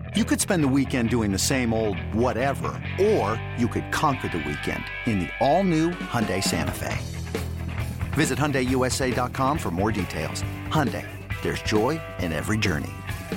You could spend the weekend doing the same old whatever, or you could conquer the weekend in the all-new Hyundai Santa Fe. Visit HyundaiUSA.com for more details. Hyundai, there's joy in every journey.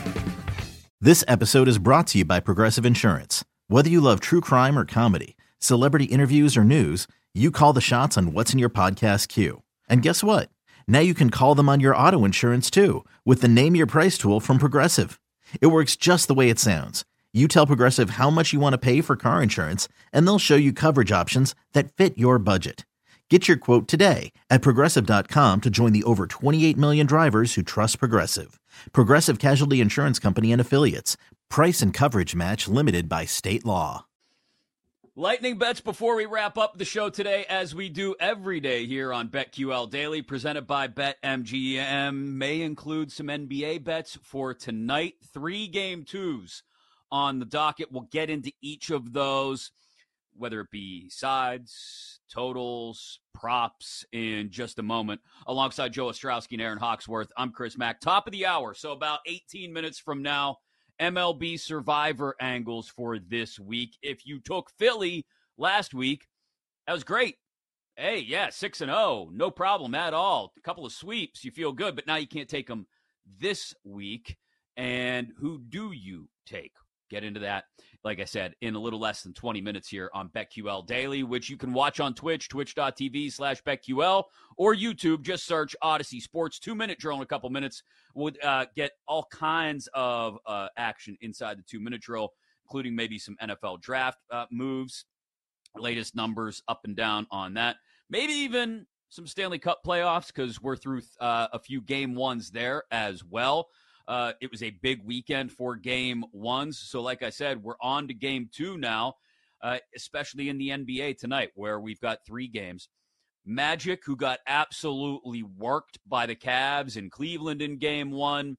This episode is brought to you by Progressive Insurance. Whether you love true crime or comedy, celebrity interviews or news, you call the shots on what's in your podcast queue. And guess what? Now you can call them on your auto insurance too with the Name Your Price tool from Progressive. It works just the way it sounds. You tell Progressive how much you want to pay for car insurance, and they'll show you coverage options that fit your budget. Get your quote today at Progressive.com to join the over 28 million drivers who trust Progressive. Progressive Casualty Insurance Company and Affiliates. Price and coverage match limited by state law. Lightning bets before we wrap up the show today, as we do every day here on BetQL Daily, presented by BetMGM. May include some NBA bets for tonight. 3 game twos on the docket. We'll get into each of those, whether it be sides, totals, props, in just a moment. Alongside Joe Ostrowski and Aaron Hawksworth, I'm Chris Mack. Top of the hour, so about 18 minutes from now, MLB Survivor angles for this week. If you took Philly last week, that was great. Hey, yeah, 6-0, no problem at all. A couple of sweeps, you feel good, but now you can't take them this week. And who do you take? Get into that, like I said, in a little less than 20 minutes here on BetQL Daily, which you can watch on Twitch, twitch.tv/BetQL, or YouTube. Just search Odyssey Sports. 2-minute drill in a couple minutes. We'll get all kinds of action inside the 2-minute drill, including maybe some NFL draft moves, latest numbers up and down on that. Maybe even some Stanley Cup playoffs, because we're through a few game ones there as well. It was a big weekend for game ones. So like I said, we're on to game 2 now, especially in the NBA tonight, where we've got 3 games. Magic, who got absolutely worked by the Cavs in Cleveland in game 1.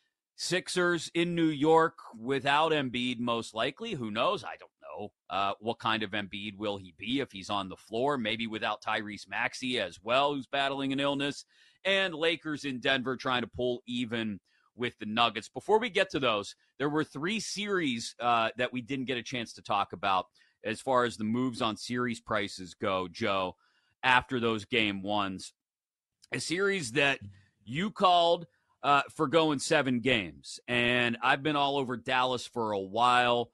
Sixers in New York without Embiid, most likely. Who knows? I don't know. What kind of Embiid will he be if he's on the floor? Maybe without Tyrese Maxey as well, who's battling an illness. And Lakers in Denver trying to pull even with the Nuggets. Before we get to those, there were 3 series that we didn't get a chance to talk about as far as the moves on series prices go, Joe, after those game ones. A series that you called for going 7 games, and I've been all over Dallas for a while.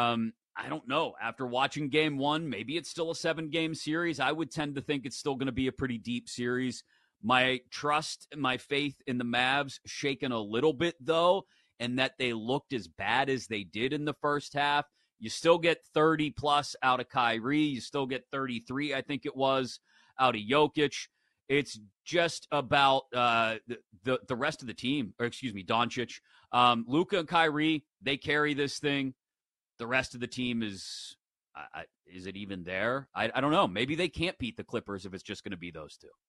I don't know. After watching game 1, maybe it's still a 7-game series. I would tend to think it's still going to be a pretty deep series. My trust and my faith in the Mavs shaken a little bit, though, and that they looked as bad as they did in the first half. You still get 30-plus out of Kyrie. You still get 33, I think it was, out of Jokic. It's just about the rest of the team, or excuse me, Doncic. Luka and Kyrie, they carry this thing. The rest of the team is it even there? I don't know. Maybe they can't beat the Clippers if it's just going to be those 2.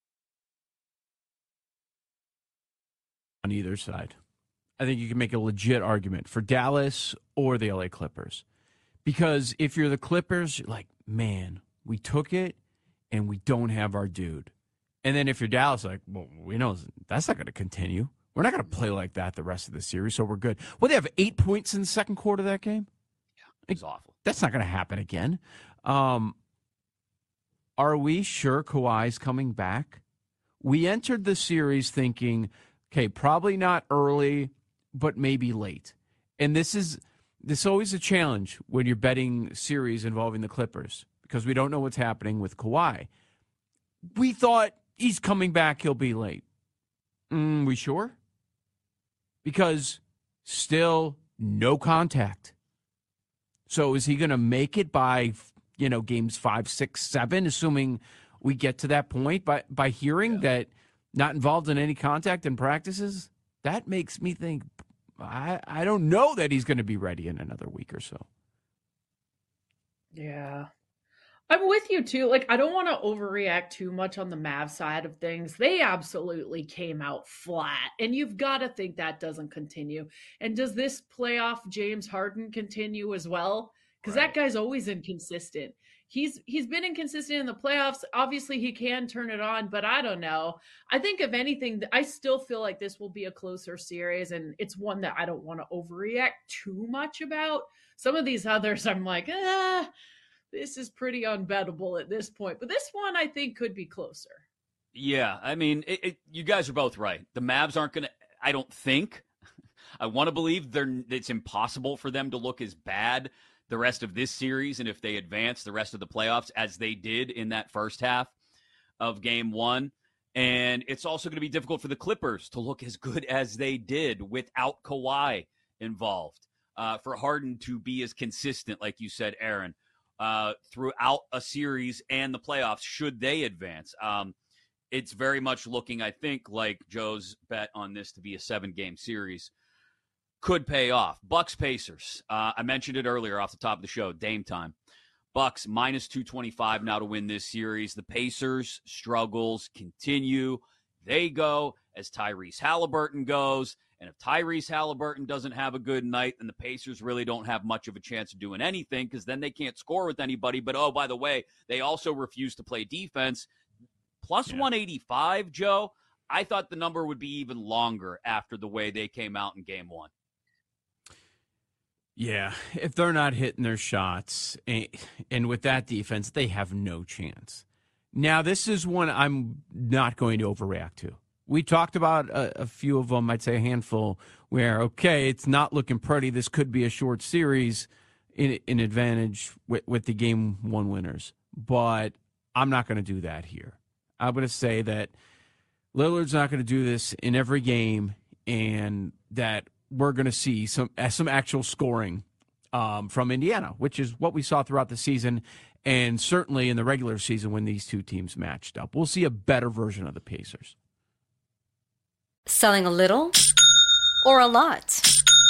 On either side. I think you can make a legit argument for Dallas or the LA Clippers. Because if you're the Clippers, you're like, man, we took it and we don't have our dude. And then if you're Dallas, like, well, we know that's not going to continue. We're not going to play like that the rest of the series, so we're good. Well, they have 8 points in the second quarter of that game? Yeah, it was awful. That's not going to happen again. Are we sure Kawhi's coming back? We entered the series thinking, okay, probably not early, but maybe late. And this is always a challenge when you're betting series involving the Clippers, because we don't know what's happening with Kawhi. We thought he's coming back, he'll be late. We sure? Because still no contact. So is he going to make it by, games 5, 6, 7, assuming we get to that point? By hearing that not involved in any contact in practices, that makes me think, I don't know that he's going to be ready in another week or so. Yeah. I'm with you too. Like, I don't want to overreact too much on the Mavs side of things. They absolutely came out flat, and you've got to think that doesn't continue. And does this playoff James Harden continue as well? Because that guy's always inconsistent. he's been inconsistent in the playoffs. Obviously, he can turn it on, but I don't know. I think if anything, I still feel like this will be a closer series, and it's one that I don't want to overreact too much about. Some of these others, I'm like, this is pretty unbettable at this point. But this one, I think, could be closer. Yeah, I mean, you guys are both right. The Mavs aren't going to, I don't think. I want to believe it's impossible for them to look as bad the rest of this series, and if they advance the rest of the playoffs as they did in that first half of game one. And it's also going to be difficult for the Clippers to look as good as they did without Kawhi involved. For Harden to be as consistent, like you said, Aaron, throughout a series and the playoffs, should they advance. It's very much looking, I think, like Joe's bet on this to be a 7-game series could pay off. Bucks Pacers. I mentioned it earlier off the top of the show. Dame time. Bucks minus 225 now to win this series. The Pacers struggles continue. They go as Tyrese Halliburton goes. And if Tyrese Halliburton doesn't have a good night, then the Pacers really don't have much of a chance of doing anything, because then they can't score with anybody. But, oh, by the way, they also refuse to play defense. Plus 185, Joe. I thought the number would be even longer after the way they came out in game one. Yeah, if they're not hitting their shots, and with that defense, they have no chance. Now, this is one I'm not going to overreact to. We talked about a few of them, I'd say a handful, where, okay, it's not looking pretty. This could be a short series in advantage with the game one winners. But I'm not going to do that here. I'm going to say that Lillard's not going to do this in every game, and that we're going to see some actual scoring from Indiana, which is what we saw throughout the season, and certainly in the regular season when these two teams matched up. We'll see a better version of the Pacers. Selling a little or a lot?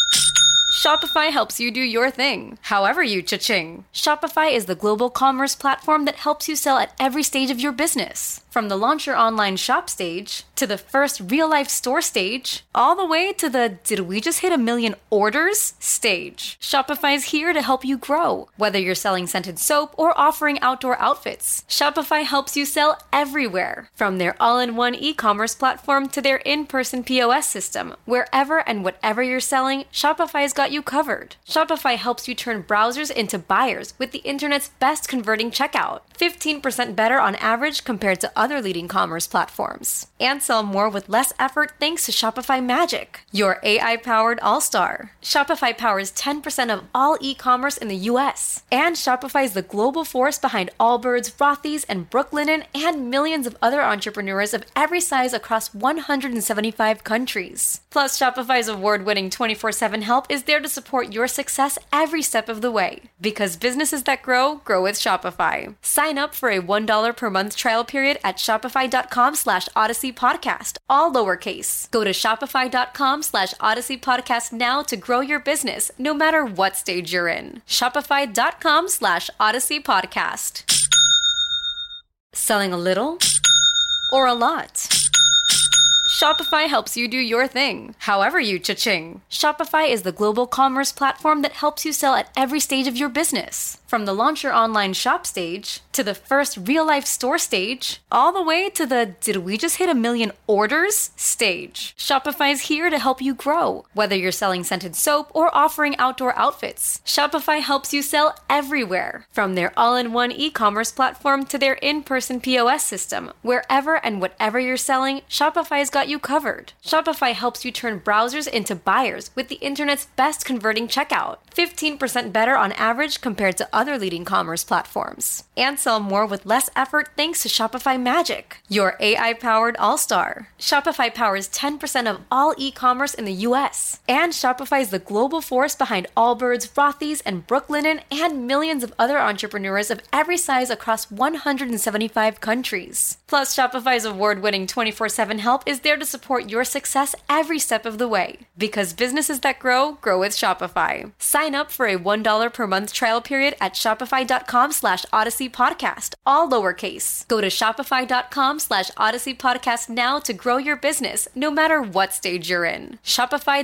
Shopify helps you do your thing, however you cha-ching. Shopify is the global commerce platform that helps you sell at every stage of your business. From the launch your online shop stage, to the first real-life store stage, all the way to the did we just hit 1 million orders stage. Shopify's here to help you grow. Whether you're selling scented soap or offering outdoor outfits, Shopify helps you sell everywhere. From their all-in-one e-commerce platform to their in-person POS system, wherever and whatever you're selling, Shopify's got you covered. Shopify helps you turn browsers into buyers with the internet's best converting checkout. 15% better on average compared to other leading commerce platforms. And sell more with less effort thanks to Shopify Magic, your AI-powered all-star. Shopify powers 10% of all e-commerce in the U.S. And Shopify is the global force behind Allbirds, Rothy's, and Brooklinen, and millions of other entrepreneurs of every size across 175 countries. Plus, Shopify's award-winning 24/7 help is there to support your success every step of the way. Because businesses that grow, grow with Shopify. Sign up for a $1 per month trial period at shopify.com/Odyssey Podcast, all lowercase. Go to shopify.com/Odyssey Podcast now to grow your business, no matter what stage you're in. Shopify.com/Odyssey Podcast. Selling a little or a lot? Shopify helps you do your thing, however you cha-ching. Shopify is the global commerce platform that helps you sell at every stage of your business. From the launch your online shop stage, to the first real-life store stage, all the way to the did we just hit 1 million orders stage. Shopify's here to help you grow. Whether you're selling scented soap or offering outdoor outfits, Shopify helps you sell everywhere. From their all-in-one e-commerce platform to their in-person POS system, wherever and whatever you're selling, Shopify's got you covered. Shopify helps you turn browsers into buyers with the internet's best converting checkout. 15% better on average compared to other leading commerce platforms. And sell more with less effort thanks to Shopify Magic, your AI-powered all-star. Shopify powers 10% of all e-commerce in the U.S. And Shopify is the global force behind Allbirds, Rothy's, and Brooklinen, and millions of other entrepreneurs of every size across 175 countries. Plus, Shopify's award-winning 24/7 help is there to support your success every step of the way. Because businesses that grow, grow with Shopify. Sign up for a $1 per month trial period at shopify.com/Odyssey Podcast, all lowercase. Go to shopify.com/Odyssey Podcast now to grow your business, no matter what stage you're in.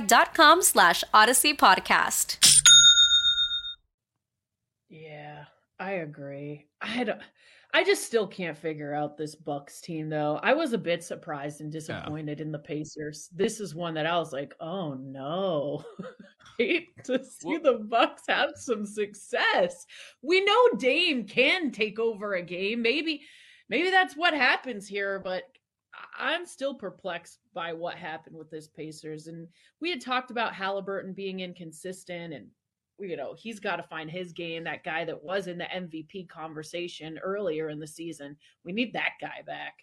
Shopify.com/Odyssey Podcast. Yeah. I agree. I just still can't figure out this Bucks team though. I was a bit surprised and disappointed in the Pacers. This is one that I was like, "Oh no." Hate to see the Bucks have some success. We know Dame can take over a game. Maybe that's what happens here, but I'm still perplexed by what happened with this Pacers. And we had talked about Halliburton being inconsistent and he's got to find his game, that guy that was in the MVP conversation earlier in the season. We need that guy back.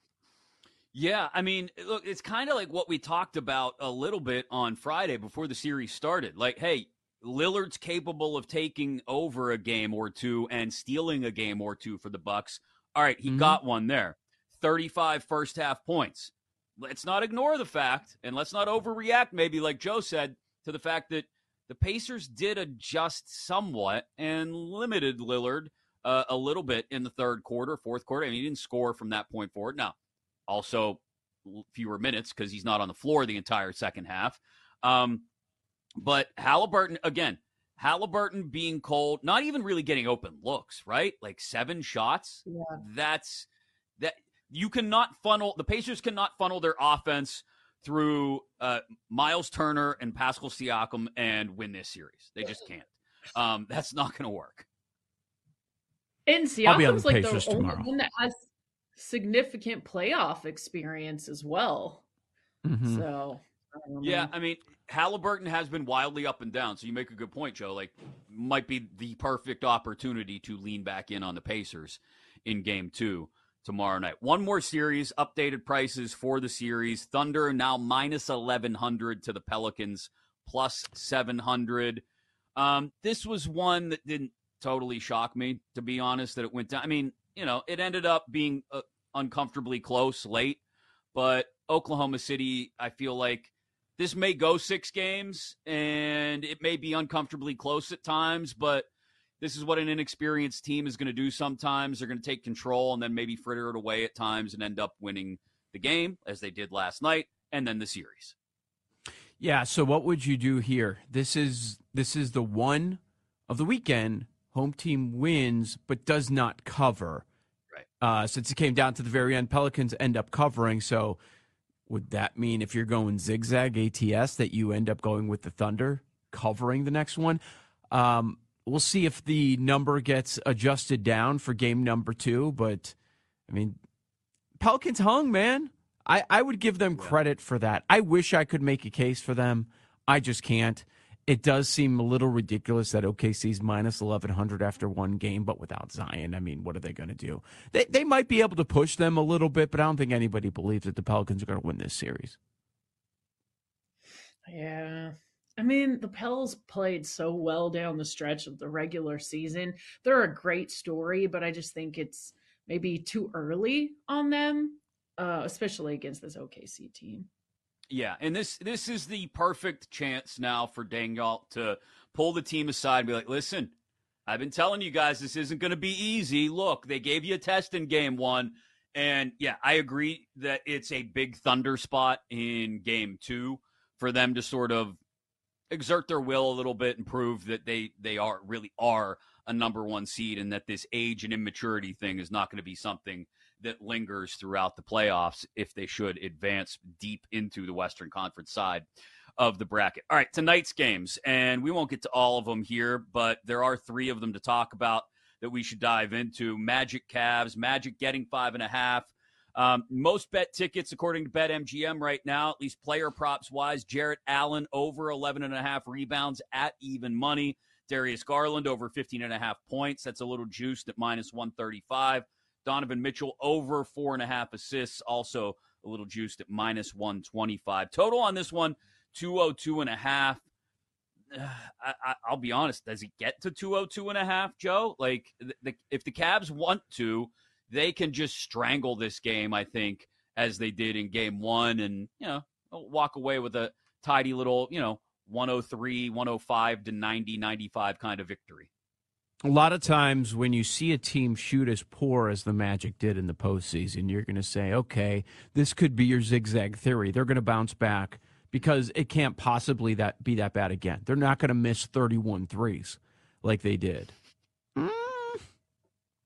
Yeah, I mean, look, it's kind of like what we talked about a little bit on Friday before the series started. Like, hey, Lillard's capable of taking over a game or two and stealing a game or two for the Bucks. All right, he got one there. 35 first half points. Let's not ignore the fact, and let's not overreact, maybe like Joe said, to the fact that the Pacers did adjust somewhat and limited Lillard a little bit in the third quarter, fourth quarter. I mean, he didn't score from that point forward. Now, also fewer minutes because he's not on the floor the entire second half. But Halliburton being cold, not even really getting open looks, right? Like 7 shots. Yeah. That you cannot funnel. The Pacers cannot funnel their offense through Miles Turner and Pascal Siakam and win this series. They just can't. That's not going to work. And Siakam's like the only one that has significant playoff experience as well. Mm-hmm. So, yeah, I mean, Halliburton has been wildly up and down. So you make a good point, Joe. Like, might be the perfect opportunity to lean back in on the Pacers in Game 2. Tomorrow night. One more series, updated prices for the series. Thunder now minus 1,100 to the Pelicans, plus 700. This was one that didn't totally shock me, to be honest, that it went down. I mean, it ended up being uncomfortably close late, but Oklahoma City, I feel like this may go 6 games, and it may be uncomfortably close at times, but this is what an inexperienced team is going to do sometimes. They're going to take control and then maybe fritter it away at times and end up winning the game, as they did last night, and then the series. Yeah, so what would you do here? This is the one of the weekend. Home team wins but does not cover. Right. Since it came down to the very end, Pelicans end up covering. So would that mean if you're going zigzag ATS that you end up going with the Thunder covering the next one? We'll see if the number gets adjusted down for game number 2. But, I mean, Pelicans hung, man. I would give them credit for that. I wish I could make a case for them. I just can't. It does seem a little ridiculous that OKC's minus 1,100 after one game, but without Zion. I mean, what are they going to do? They might be able to push them a little bit, but I don't think anybody believes that the Pelicans are going to win this series. Yeah. I mean, the Pels played so well down the stretch of the regular season. They're a great story, but I just think it's maybe too early on them, especially against this OKC team. Yeah, and this is the perfect chance now for Daigneault to pull the team aside and be like, listen, I've been telling you guys this isn't going to be easy. Look, they gave you a test in Game 1. And, yeah, I agree that it's a big Thunder spot in Game 2 for them to sort of exert their will a little bit and prove that they really are a number 1 seed and that this age and immaturity thing is not going to be something that lingers throughout the playoffs if they should advance deep into the Western Conference side of the bracket. All right, tonight's games, and we won't get to all of them here, but there are 3 of them to talk about that we should dive into. Magic Cavs, Magic getting 5.5. Most bet tickets, according to BetMGM right now, at least player props wise, Jarrett Allen over 11.5 rebounds at even money. Darius Garland over 15.5 points. That's a little juiced at minus 135. Donovan Mitchell over 4.5 assists, also a little juiced at minus 125. Total on this one, 202.5. I'll be honest, does it get to 202.5, Joe? Like, if the Cavs want to, they can just strangle this game, I think, as they did in Game 1 and, walk away with a tidy little, 103, 105 to 90, 95 kind of victory. A lot of times when you see a team shoot as poor as the Magic did in the postseason, you're going to say, okay, this could be your zigzag theory. They're going to bounce back because it can't possibly be that bad again. They're not going to miss 31 threes like they did.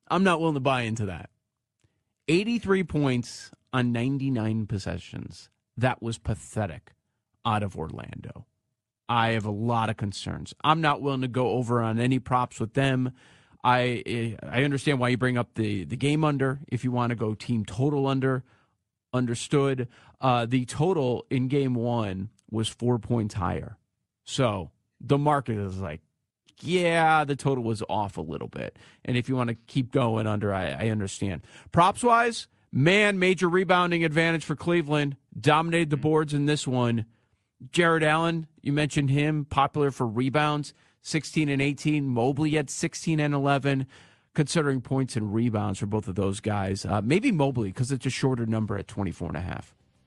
I'm not willing to buy into that. 83 points on 99 possessions. That was pathetic out of Orlando. I have a lot of concerns. I'm not willing to go over on any props with them. I understand why you bring up the game under. If you want to go team total under, understood. The total in game one was 4 points higher. So the market is like, yeah, the total was off a little bit. And if you want to keep going under, I understand. Props-wise, man, major rebounding advantage for Cleveland. Dominated the boards in this one. Jared Allen, you mentioned him, popular for rebounds, 16 and 18. Mobley had 16 and 11. Considering points and rebounds for both of those guys. Maybe Mobley, because it's a shorter number at 24.5.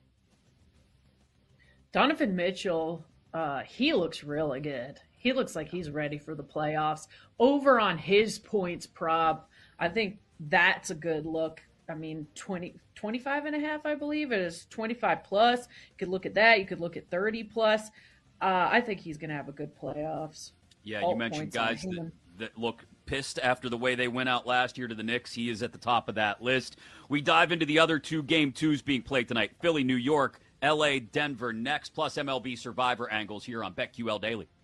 Donovan Mitchell, he looks really good. He looks like he's ready for the playoffs. Over on his points prop, I think that's a good look. I mean, 25.5, I believe. It is 25 plus. You could look at that. You could look at 30 plus. I think he's going to have a good playoffs. Yeah, you mentioned guys that look pissed after the way they went out last year to the Knicks. He is at the top of that list. We dive into the other two game twos being played tonight. Philly, New York, LA, Denver next, plus MLB Survivor angles here on BetQL Daily.